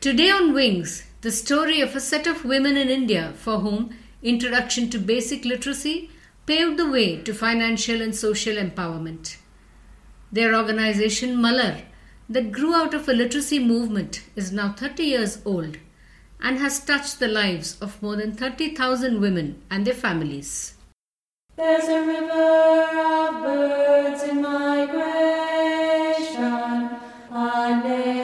Today on Wings, the story of a set of women in India for whom introduction to basic literacy paved the way to financial and social empowerment. Their organization Malar, that grew out of a literacy movement, is now 30 years old and has touched the lives of more than 30,000 women and their families. There's a river of birds in migration, a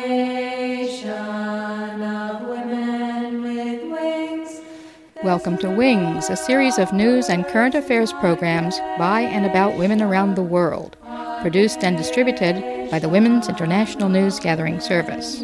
nation of women with wings. Welcome to Wings, a series of news and current affairs programs by and about women around the world, produced and distributed by the Women's International News Gathering Service.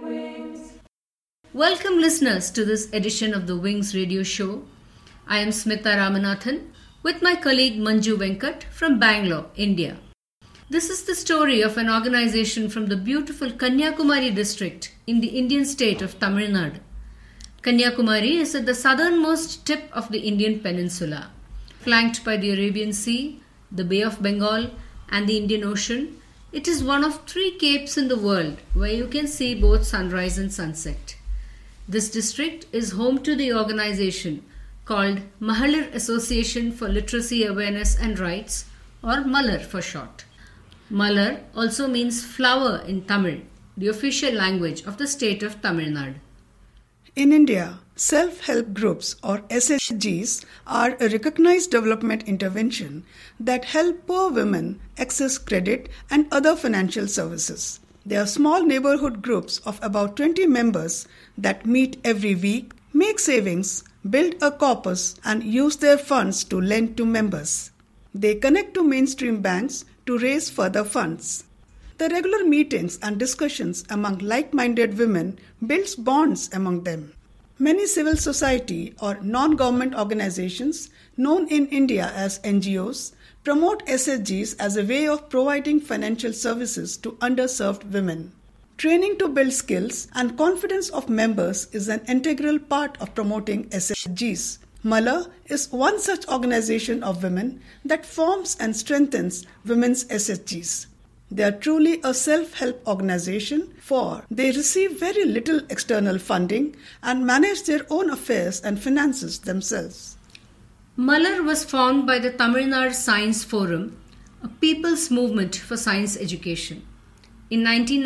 Welcome listeners to this edition of the Wings radio show. I am Smita Ramanathan with my colleague Manju Venkat from Bangalore, India. This is the story of an organization from the beautiful Kanyakumari district in the Indian state of Tamil Nadu. Kanyakumari is at the southernmost tip of the Indian peninsula, flanked by the Arabian Sea, the Bay of Bengal, and the Indian Ocean. It is one of 3 capes in the world where you can see both sunrise and sunset. This district is home to the organization called Mahalir Association for Literacy Awareness and Rights, or Malar for short. Malar also means flower in Tamil, the official language of the state of Tamil Nadu. In India, self-help groups or SHGs are a recognized development intervention that help poor women access credit and other financial services. They are small neighborhood groups of about 20 members that meet every week, make savings, build a corpus, and use their funds to lend to members. They connect to mainstream banks to raise further funds. The regular meetings and discussions among like-minded women builds bonds among them. Many civil society or non-government organizations, known in India as NGOs, promote SHGs as a way of providing financial services to underserved women. Training to build skills and confidence of members is an integral part of promoting SHGs. Malar is one such organization of women that forms and strengthens women's SHGs. They are truly a self-help organization, for they receive very little external funding and manage their own affairs and finances themselves. Malar was formed by the Tamil Nadu Science Forum, a people's movement for science education. In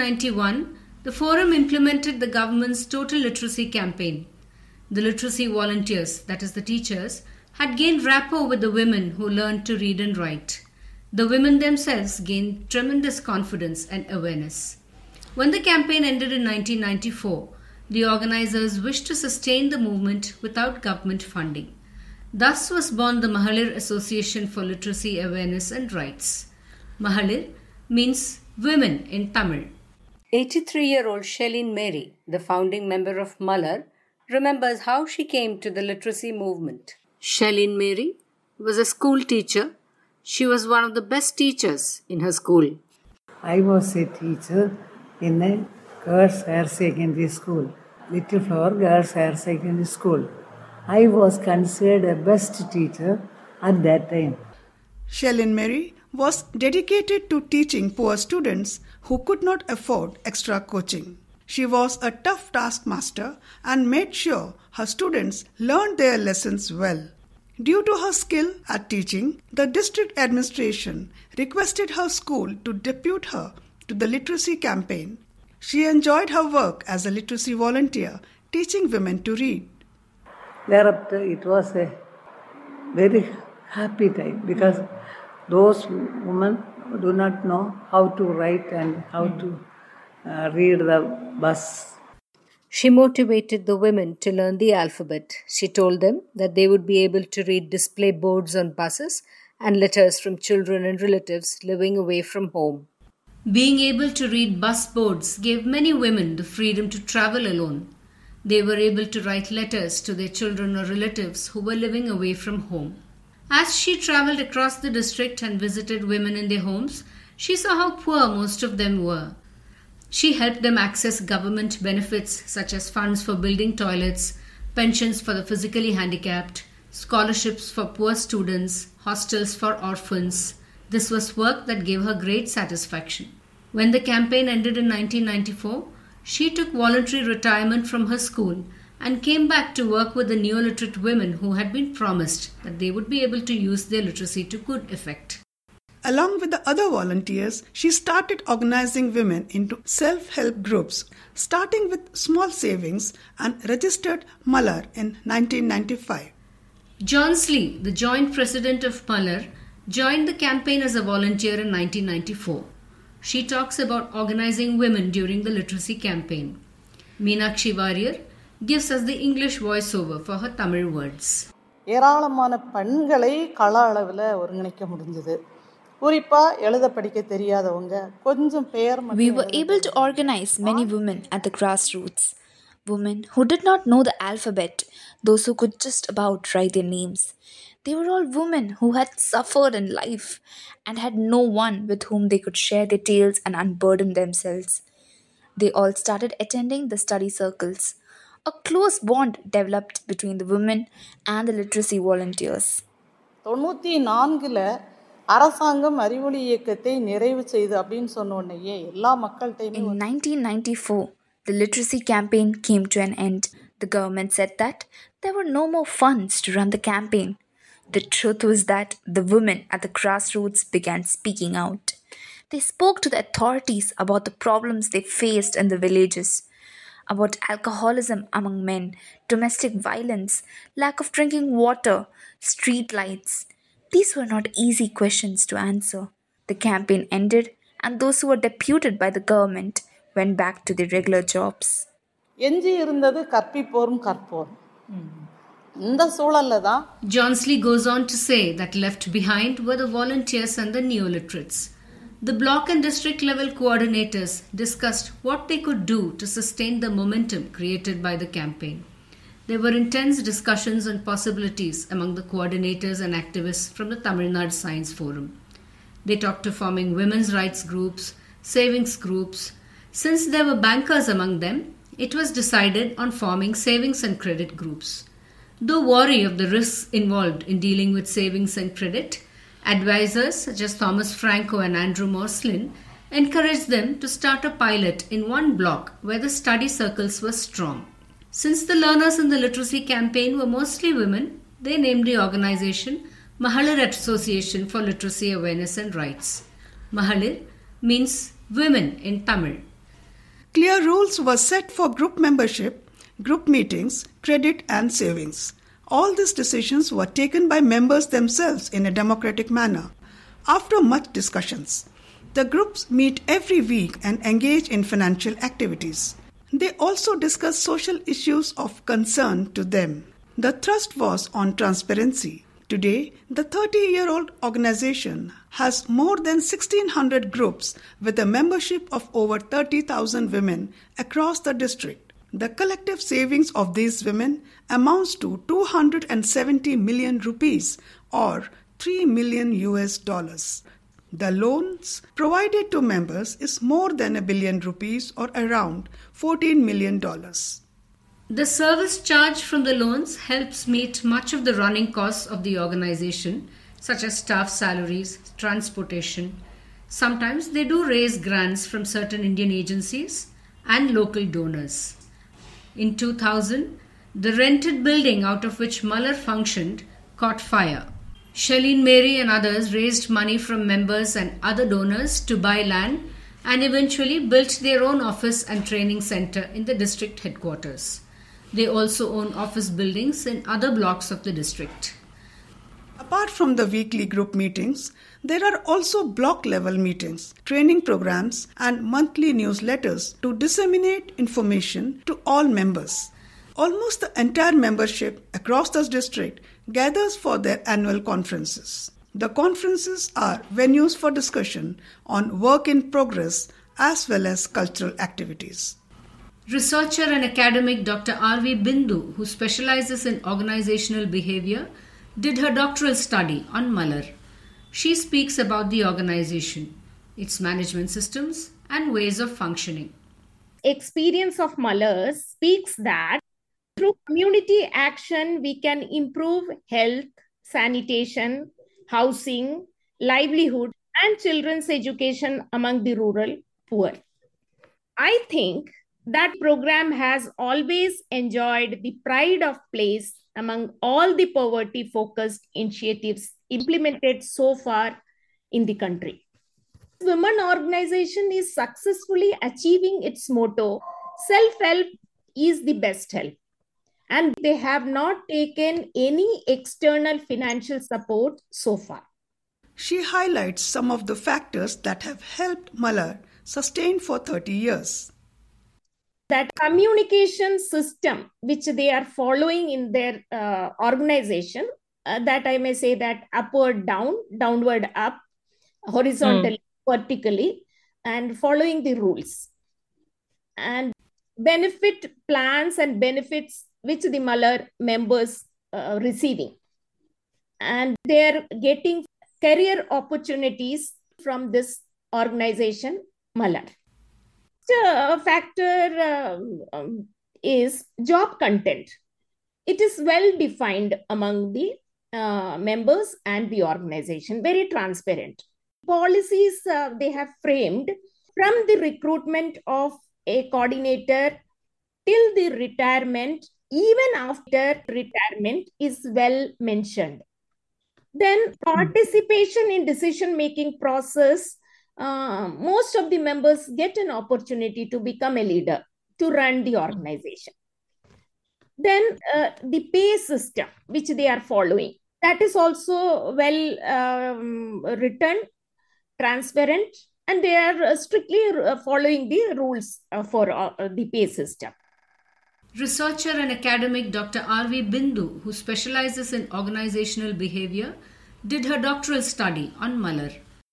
1991, the forum implemented the government's total literacy campaign. The literacy volunteers, that is the teachers, had gained rapport with the women who learned to read and write. The women themselves gained tremendous confidence and awareness. When the campaign ended in 1994, the organizers wished to sustain the movement without government funding. Thus was born the Mahalir Association for Literacy Awareness and Rights. Mahalir means women in Tamil. 83-year-old Shelleen Mary, the founding member of Malar, remembers how she came to the literacy movement. Shelleen Mary was a school teacher. She was one of the best teachers in her school. I was a teacher in a girls' higher secondary school, Little Flower Girls' Higher Secondary School. I was considered a best teacher at that time. Shelleen Mary was dedicated to teaching poor students who could not afford extra coaching. She was a tough taskmaster and made sure her students learned their lessons well. Due to her skill at teaching, the district administration requested her school to depute her to the literacy campaign. She enjoyed her work as a literacy volunteer, teaching women to read. Thereafter, it was a very happy time because those women do not know how to write and how to read the bus. She motivated the women to learn the alphabet. She told them that they would be able to read display boards on buses and letters from children and relatives living away from home. Being able to read bus boards gave many women the freedom to travel alone. They were able to write letters to their children or relatives who were living away from home. As she traveled across the district and visited women in their homes, she saw how poor most of them were. She helped them access government benefits such as funds for building toilets, pensions for the physically handicapped, scholarships for poor students, hostels for orphans. This was work that gave her great satisfaction. When the campaign ended in 1994, She took voluntary retirement from her school and came back to work with the neoliterate women who had been promised that they would be able to use their literacy to good effect. Along with the other volunteers, she started organizing women into self-help groups, starting with small savings, and registered Malar in 1995. Johnsley, the joint president of Malar, joined the campaign as a volunteer in 1994. She talks about organizing women during the literacy campaign. Meenakshi Warrior gives us the English voiceover for her Tamil words. ஏராளமான பெண்களை கள அளவில் ஒருங்கிணைக்க முடிஞ்சது. குறிப்பா எழுத படிக்க தெரியாதவங்க கொஞ்சம் பேர் We were able to organize many women at the grassroots. Women who did not know the alphabet, those who could just about write their names. They were all women who had suffered in life and had no one with whom they could share their tales and unburden themselves. They all started attending the study circles. A close bond developed between the women and the literacy volunteers. 94ல் அரசாங்கம் அறிவொளி இயக்கத்தை நிறைவு செய்து அப்படின்னு சொன்ன உடனேயே எல்லா மக்கள்கிட்டையுமே In 1994, the literacy campaign came to an end. The government said that there were no more funds to run the campaign. The truth was that the women at the grassroots began speaking out. They spoke to the authorities about the problems they faced in the villages, about alcoholism among men, domestic violence, lack of drinking water, street lights. These were not easy questions to answer. The campaign ended, and those who were deputed by the government went back to their regular jobs. எஞ்சி இருந்தது கற்பிப்போரும் கற்போர். இந்த சூழல்ல தான் Johnsley goes on to say that left behind were the volunteers and the neoliterates. The block and district level coordinators discussed what they could do to sustain the momentum created by the campaign. There were intense discussions on possibilities among the coordinators and activists from the Tamil Nadu Science Forum. They talked of forming women's rights groups, savings groups. Since there were bankers among them, it was decided on forming savings and credit groups. Though wary of the risks involved in dealing with savings and credit, advisors such as Thomas Franco and Andrew Morslin encouraged them to start a pilot in one block where the study circles were strong. Since the learners in the literacy campaign were mostly women, they named the organization Mahalir Association for Literacy Awareness and Rights. Mahalir means women in Tamil. Clear rules were set for group membership, group meetings, credit and savings. All these decisions were taken by members themselves in a democratic manner. After much discussions, the groups meet every week and engage in financial activities. They also discuss social issues of concern to them. The thrust was on transparency. Today, the 30-year-old organization has more than 1,600 groups with a membership of over 30,000 women across the district. The collective savings of these women amounts to 270 million rupees or $3 million. The loans provided to members is more than $1 billion or around $14 million. The service charge from the loans helps meet much of the running costs of the organization, such as staff salaries, transportation. Sometimes they do raise grants from certain Indian agencies and local donors. In 2000, the rented building out of which Malar functioned caught fire. Shalene Mary and others raised money from members and other donors to buy land and eventually built their own office and training center in the district headquarters. They also own office buildings in other blocks of the district. Apart from the weekly group meetings, there are also block-level meetings, training programs, and monthly newsletters to disseminate information to all members. Almost the entire membership across the district gathers for their annual conferences. The conferences are venues for discussion on work in progress as well as cultural activities. Researcher and academic Dr. R.V. Bindu, who specializes in organizational behavior, did her doctoral study on Malar. She speaks about the organization, its management systems, and ways of functioning. Experience of Malar speaks that through community action, we can improve health, sanitation, housing, livelihood, and children's education among the rural poor. I think That program has always enjoyed the pride of place among all the poverty-focused initiatives implemented so far in the country. Women organization is successfully achieving its motto, self-help is the best help. And they have not taken any external financial support so far. She highlights some of the factors that have helped Malar sustain for 30 years. That communication system which they are following in their organization, that I may say that upward down, downward up, horizontally, vertically, and following the rules. And benefit plans and benefits which the Malar members receiving. And they're getting career opportunities from this organization, Malar. The factor is job content. It is well defined among the members and the organization, very transparent. Policies they have framed from the recruitment of a coordinator till the retirement, even after retirement is well mentioned. Then participation in decision-making process, most of the members get an opportunity to become a leader, to run the organization. Then the pay system, which they are following, that is also well written, transparent, and they are strictly following the rules for the pay system. Researcher and academic Dr. R.V. Bindu, who specializes in organizational behavior, did her doctoral study on Malar.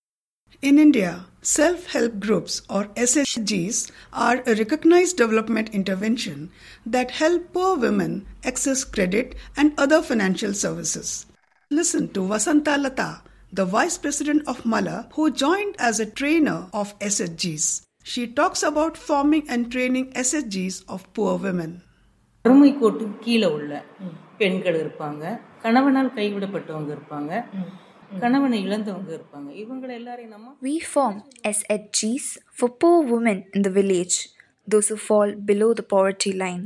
In India, self-help groups or SHGs are a recognized development intervention that help poor women access credit and other financial services. Listen to Vasanta Lata, the Vice President of Malar, who joined as a trainer of SHGs. She talks about forming and training SHGs of poor women. வறுமை கோட்டுக்கு கீழே உள்ள பெண்கள் இருப்பாங்க, கணவனால் கைவிடப்பட்டவங்க இருப்பாங்க, கணவனை இழந்தவங்க இருப்பாங்க. இவங்க எல்லாரையும் நம்ம We form SHGs for poor women in the village, those who fall below the poverty line.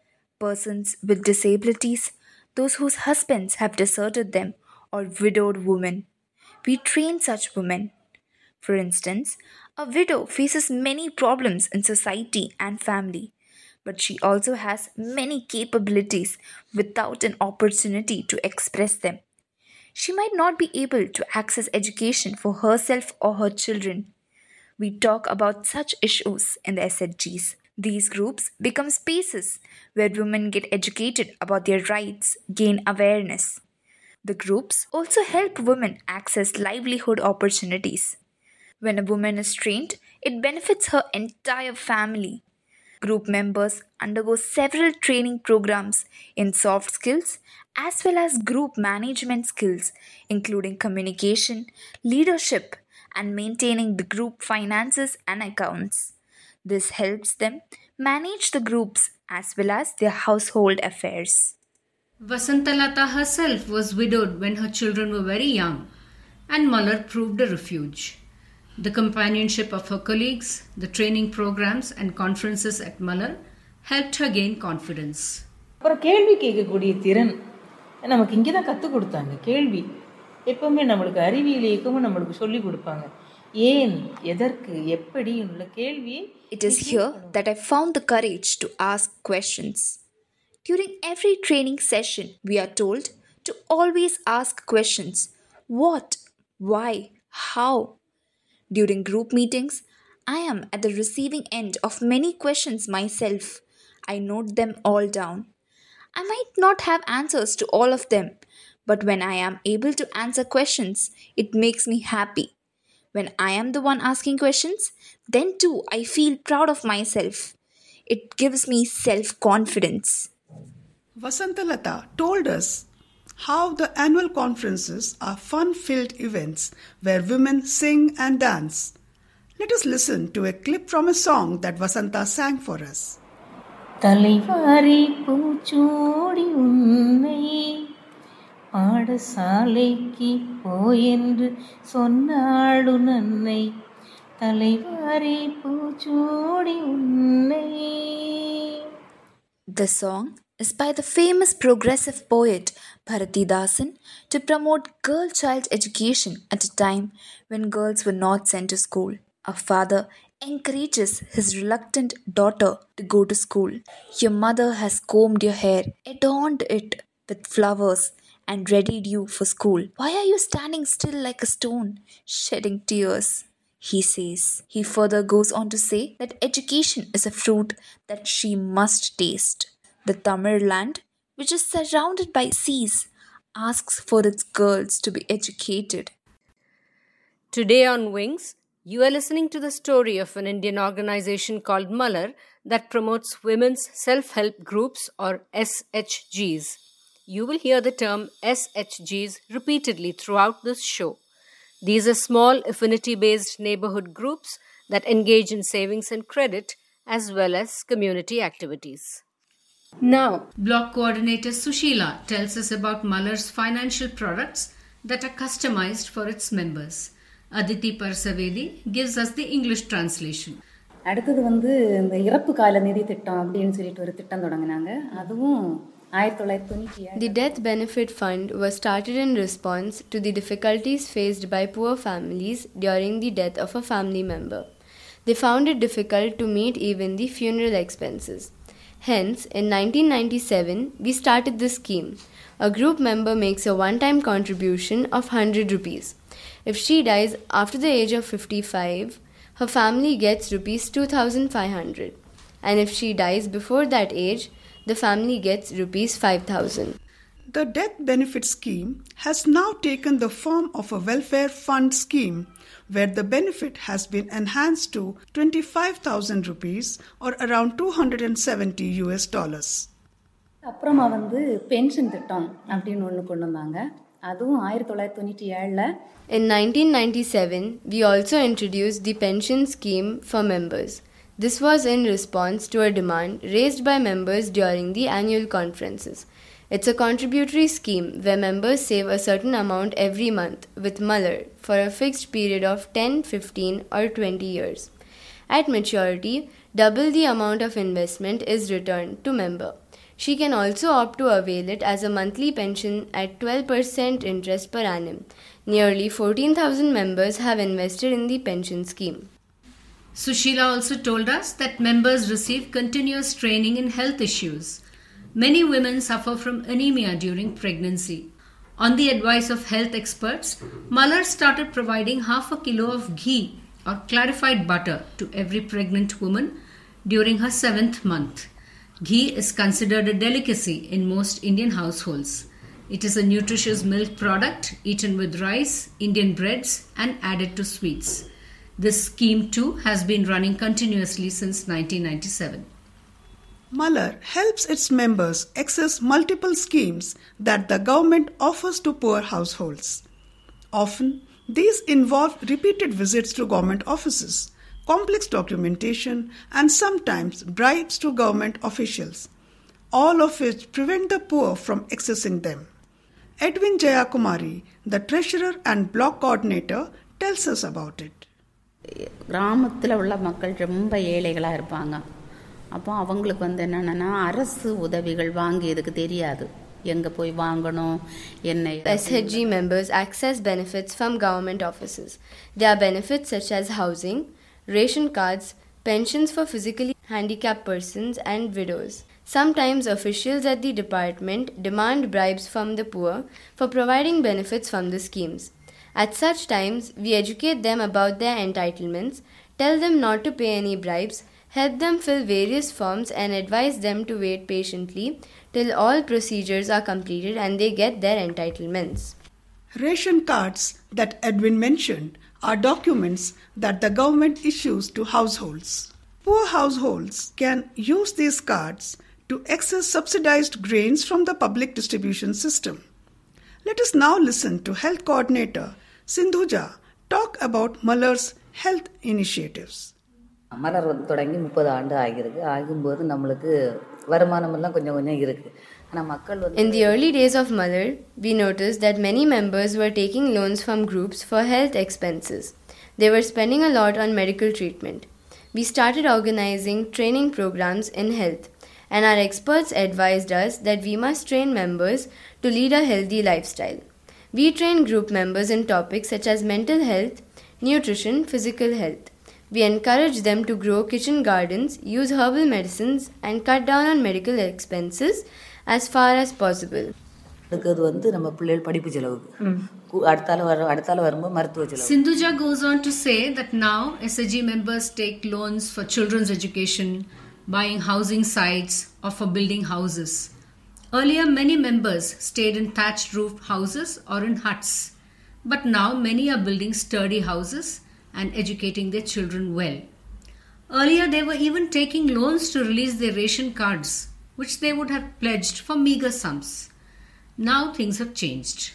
Persons with disabilities, those whose husbands have deserted them, or widowed women. We train such women. For instance, a widow faces many problems in society and family, but she also has many capabilities without an opportunity to express them. She might not be able to access education for herself or her children. We talk about such issues in the SHGs. These groups become spaces where women get educated about their rights, gain awareness. The groups also help women access livelihood opportunities. When a woman is trained, it benefits her entire family. Group members undergo several training programs in soft skills as well as group management skills, including communication, leadership, and maintaining the group finances and accounts. This helps them manage the groups as well as their household affairs. Vasantalata herself was widowed when her children were very young, and Malar proved a refuge. The companionship of her colleagues, the training programs and conferences at Malar helped her gain confidence. அப்புறம் கேள்வி கேட்கக்கூடிய திறன் நமக்கு இங்கே தான் கற்றுக் கொடுத்தாங்க. கேள்வி எப்பவுமே நம்மளுக்கு அறிவியல் இயக்கமும் நம்மளுக்கு சொல்லி கொடுப்பாங்க. ஏன், எதற்கு, எப்படி உள்ள கேள்வி. It is here that I found the courage to ask questions. During every training session, we are told to always ask questions. What? Why? How? During group meetings, I am at the receiving end of many questions myself. I note them all down. I might not have answers to all of them, but when I am able to answer questions, it makes me happy. When I am the one asking questions, then too I feel proud of myself. It gives me self-confidence. Vasantalata told us how the annual conferences are fun-filled events where women sing and dance. Let us listen to a clip from a song that Vasanta sang for us. தலைவாரி பூச்சூடி உன்னை பாடசாலைக்கு போயென்று சொன்னாடு நன்னை தலைவாரி பூச்சூடி உன்னை. The song is by the famous progressive poet Bharatidasan to promote girl-child education at a time when girls were not sent to school. A father encourages his reluctant daughter to go to school. Your mother has combed your hair, adorned it with flowers, and readied you for school. Why are you standing still like a stone, shedding tears? He says. He further goes on to say that education is a fruit that she must taste. The Tamil land, which is surrounded by seas, asks for its girls to be educated. Today on Wings, you are listening to the story of an Indian organization called Malar that promotes women's self-help groups or SHGs. You will hear the term SHGs repeatedly throughout this show. These are small affinity-based neighborhood groups that engage in savings and credit as well as community activities. Now, Block Coordinator Sushila tells us about Malar's financial products that are customized for its members. Aditi Parsavedi gives us the English translation. அடுத்தது இந்த இறப்பு கால நிதி திட்டம் அப்படின்னு சொல்லிட்டு ஒரு திட்டம் தொடங்கினாங்க. அதுவும் 1997. The Death Benefit Fund was started in response to the difficulties faced by poor families during the death of a family member. They found it difficult to meet even the funeral expenses. Hence, in 1997, we started this scheme. A group member makes a one-time contribution of 100 rupees. If she dies after the age of 55, her family gets rupees 2,500. And if she dies before that age, the family gets rupees 5,000. The death benefit scheme has now taken the form of a welfare fund scheme where the benefit has been enhanced to 25,000 rupees or around $270. அப்புறமா pension திட்டம் அப்படின்னு ஒன்று கொண்டு வந்தாங்க. அதுவும் 1997ல. In 1997, we also introduced the pension scheme for members. This was in response to a demand raised by members during the annual conferences. It's a contributory scheme where members save a certain amount every month with Malar for a fixed period of 10, 15 or 20 years. At maturity, double the amount of investment is returned to member. She can also opt to avail it as a monthly pension at 12% interest per annum. Nearly 14,000 members have invested in the pension scheme. Sushila also told us that members receive continuous training in health issues. Many women suffer from anemia during pregnancy. On the advice of health experts, Malar started providing half a kilo of ghee or clarified butter to every pregnant woman during her 7th month. Ghee is considered a delicacy in most Indian households. It is a nutritious milk product eaten with rice, Indian breads and added to sweets. This scheme too has been running continuously since 1997. Malar helps its members access multiple schemes that the government offers to poor households. Often, these involve repeated visits to government offices, complex documentation, and sometimes bribes to government officials, all of which prevent the poor from accessing them. Edwin Jayakumari, the treasurer and block coordinator, tells us about it. கிராமத்தில் உள்ள மக்கள் ரொம்ப ஏழைகளாக இருப்பாங்க. அப்போ அவங்களுக்கு என்னென்னா அரசு உதவிகள் வாங்கியதுக்கு தெரியாது, எங்கே போய் வாங்கணும் என்ன. SHG members access benefits from government offices. There are benefits such as housing, ration cards, pensions for physically handicapped persons and widows. Sometimes officials at the department demand bribes from the poor for providing benefits from the schemes. At such times, we educate them about their entitlements, tell them not to pay any bribes, help them fill various forms and advise them to wait patiently till all procedures are completed and they get their entitlements. Ration cards that Edwin mentioned are documents that the government issues to households. Poor households can use these cards to access subsidized grains from the public distribution system. Let us now listen to Health Coordinator Sindhuja talk about Malar's health initiatives. மலர் தொடங்கி 30 ஆண்டு ஆகியிருக்கு. ஆகும்போது நம்மளுக்கு வருமானமெல்லாம் கொஞ்சம் இருக்குது. ஆனால் மக்கள் In the early days of Malar, we noticed that many members were taking loans from groups for health expenses. They were spending a lot on medical treatment. We started organizing training programs in health, and our experts advised us that we must train members to lead a healthy lifestyle. We train group members in topics such as mental health, nutrition, physical health. We encourage them to grow kitchen gardens, use herbal medicines, and cut down on medical expenses as far as possible. Sindhuja goes on to say that now SHG members take loans for children's education, buying housing sites, or for building houses. Earlier, many members stayed in thatched roof houses or in huts, but now many are building sturdy houses and educating their children well. Earlier, they were even taking loans to release their ration cards, which they would have pledged for meager sums. Now things have changed.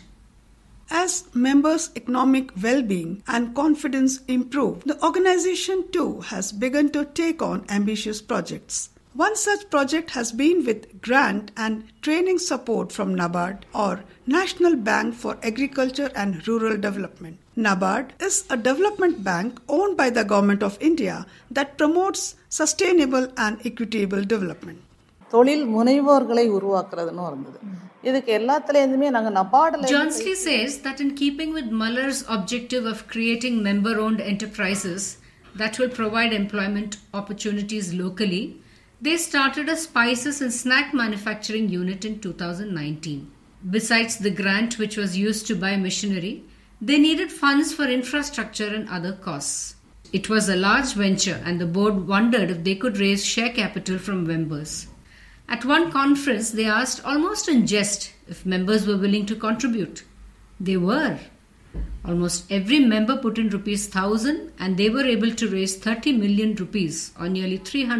As members' economic well-being and confidence improve, the organization too has begun to take on ambitious projects. One such project has been with grant and training support from NABARD, or National Bank for Agriculture and Rural Development. NABARD is a development bank owned by the Government of India that promotes sustainable and equitable development. தொழில் முனைவோர்களை உருவாக்குறதுன்னு இருந்தது. இதுக்கு எல்லாத்துலேருந்துமே நாங்கள் நபார்டில் Johnsley says that in keeping with Muller's objective of creating member-owned enterprises that will provide employment opportunities locally, they started a spices and snack manufacturing unit in 2019. Besides the grant which was used to buy machinery, they needed funds for infrastructure and other costs. It was a large venture and the board wondered if they could raise share capital from members. At one conference, they asked almost in jest if members were willing to contribute. They were. Almost every member put in ₹1,000 and they were able to raise 30 million rupees or nearly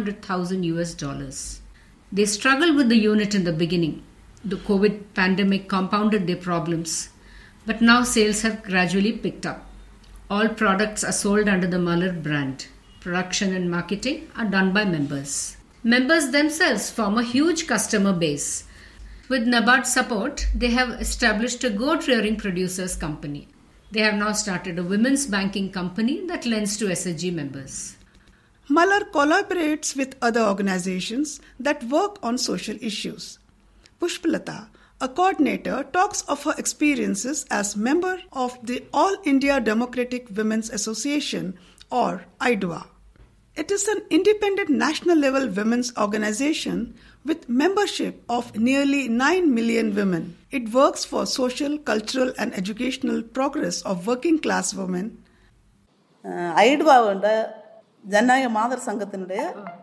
$300,000. They struggled with the unit in the beginning. The COVID pandemic compounded their problems. But now sales have gradually picked up. All products are sold under the Muller brand. Production and marketing are done by members. Members themselves form a huge customer base. With NABARD support, they have established a goat rearing producers company. They have now started a women's banking company that lends to SHG members. Muller collaborates with other organizations that work on social issues. Pushpalata, a coordinator, talks of her experiences as member of the All India Democratic Women's Association, or IDWA. It is an independent national-level women's organization with membership of nearly 9 million women. It works for social, cultural and educational progress of working-class women. ஐடுவாவோட ஜனநாயக மாதர் சங்கத்தினுடைய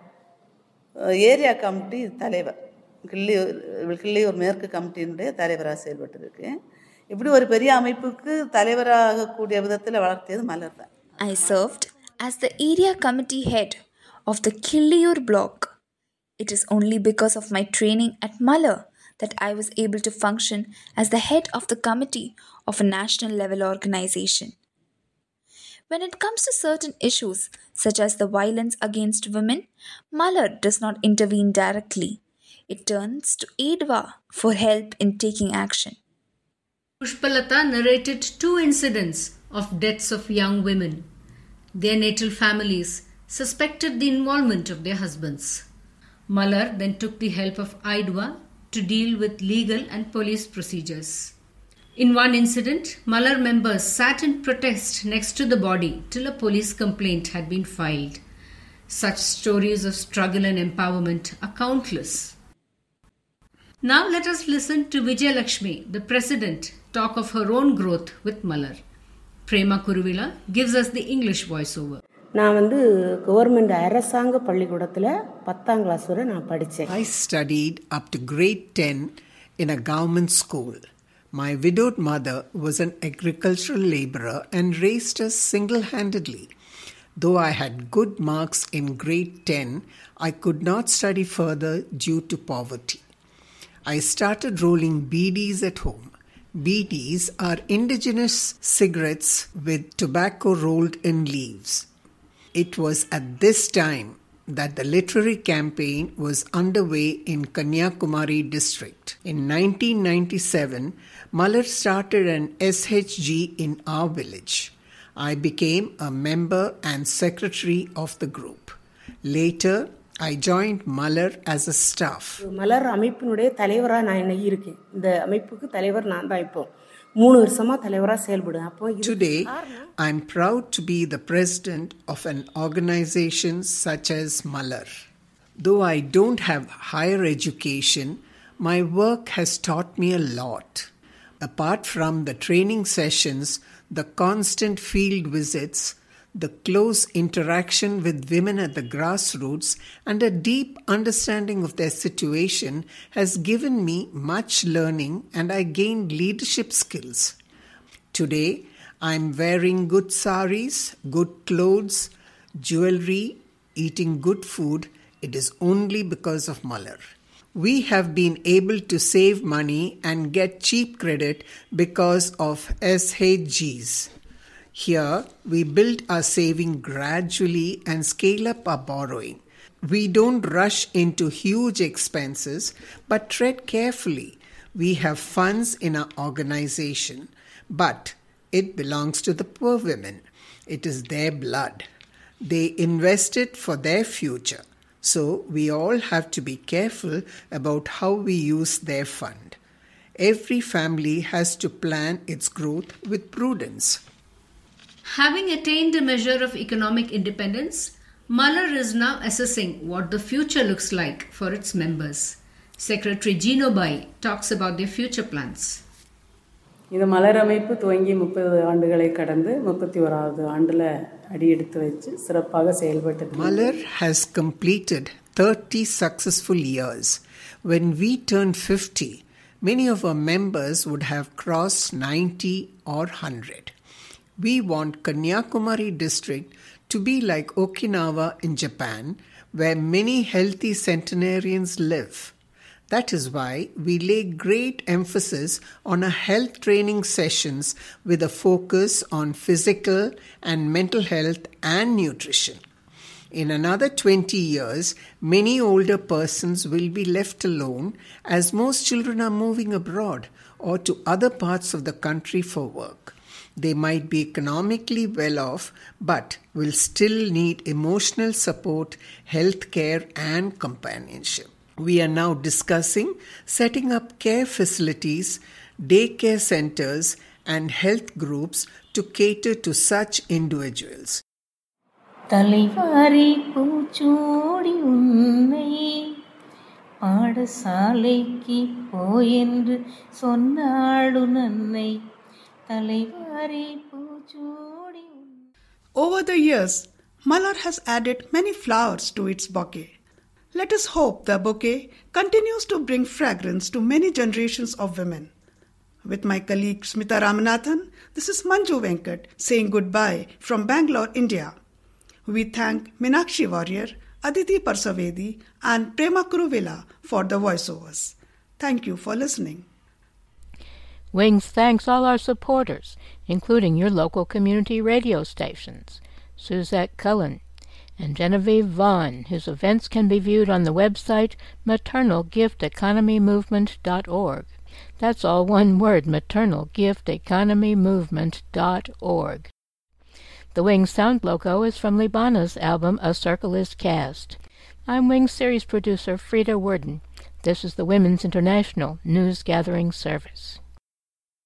area committee தலைவர், கிள்ளியூர் மேற்கு கமிட்டியினுடைய தலைவராக செயல்பட்டு இப்படி ஒரு பெரிய அமைப்புக்கு தலைவராகக்கூடிய விதத்தில் வளர்த்தியது மலர் தான். I served as the area committee head of the Killiyur block. It is only because of my training at Muller that I was able to function as the head of the committee of a national level organization. When it comes to certain issues such as the violence against women, Muller does not intervene directly. It turns to IDWA for help in taking action. Pushpalata narrated 2 incidents of deaths of young women. Their natal families suspected the involvement of their husbands. Muller then took the help of IDWA to deal with legal and police procedures. In one incident, Muller members sat in protest next to the body till a police complaint had been filed. Such stories of struggle and empowerment are countless. Now let us listen to Vijayalakshmi, the president, talk of her own growth with Muller. Prema Kuruvila gives us the English voiceover. நான் government அரசாங்க பள்ளிக்கூடத்தில் 10ஆம் class வரை நான் படித்தேன். I studied up to grade 10 in a government school. My widowed mother was an agricultural laborer and raised us single-handedly. Though I had good marks in grade 10, I could not study further due to poverty. I started rolling BDs at home. BDs are indigenous cigarettes with tobacco rolled in leaves. It was at this time that the literary campaign was underway in Kanyakumari district. In 1997, Muller started an SHG in our village. I became a member and secretary of the group. Later, I joined Malar as a staff. மலர் அமைப்பினுடைய தலைவராக நான் இன்னைக்கு இருக்கேன். இந்த அமைப்புக்கு தலைவர் நான் தான் இப்போ 3 வருஷமா தலைவராக செயல்படுறேன். அப்போ Today, I'm proud to be the president of an organization such as Malar. Though I don't have higher education, my work has taught me a lot. Apart from the training sessions, the constant field visits, the close interaction with women at the grassroots, and a deep understanding of their situation has given me much learning, and I gained leadership skills. Today, I'm wearing good saris, good clothes, jewelry, eating good food. It is only because of Malar. We have been able to save money and get cheap credit because of SHGs. Here, we build our saving gradually and scale up our borrowing. We don't rush into huge expenses, but tread carefully. We have funds in our organization, but it belongs to the poor women. It is their blood. They invest it for their future. So we all have to be careful about how we use their fund. Every family has to plan its growth with prudence. Having attained a measure of economic independence, Malar is now assessing what the future looks like for its members. Secretary Gino Bai talks about their future plans. இது மலர் அமைப்பு துவங்கி 30 ஆண்டுகளை கடந்து 31வது ஆண்டுல அடியெடுத்து வச்சு சிறப்பாக செயல்பட்டு Malar has completed 30 successful years. When we turned 50, many of our members would have crossed 90 or 100. We want Kanyakumari district to be like Okinawa in Japan, where many healthy centenarians live. That is why we lay great emphasis on our health training sessions with a focus on physical and mental health and nutrition. In another 20 years, many older persons will be left alone as most children are moving abroad or to other parts of the country for work. They might be economically well off, but will still need emotional support, health care, and companionship. We are now discussing setting up care facilities, daycare centers, and health groups to cater to such individuals. தலைவாரி பூச்சூடி உன்னை பாடசாலைக்கு போயென்று சொன்னாடு நன்னை தலைவாரி பூச்சூடி. Over the years, Malar has added many flowers to its bouquet. Let us hope the bouquet continues to bring fragrance to many generations of women. With my colleague Smita Ramanathan, this is Manju Venkat saying goodbye from Bangalore, India. We thank Meenakshi Warrior, Aditi Parsavedi and Prema Kuruvela for the voiceovers. Thank you for listening. Wings thanks all our supporters, including your local community radio stations, Suzette Cullen and Genevieve Vaughn, whose events can be viewed on the website maternalgifteconomymovement.org. That's all one word, maternalgifteconomymovement.org. The Wings sound logo is from Libana's album A Circle is Cast. I'm Wings series producer Frida Worden. This is the Women's International News Gathering Service.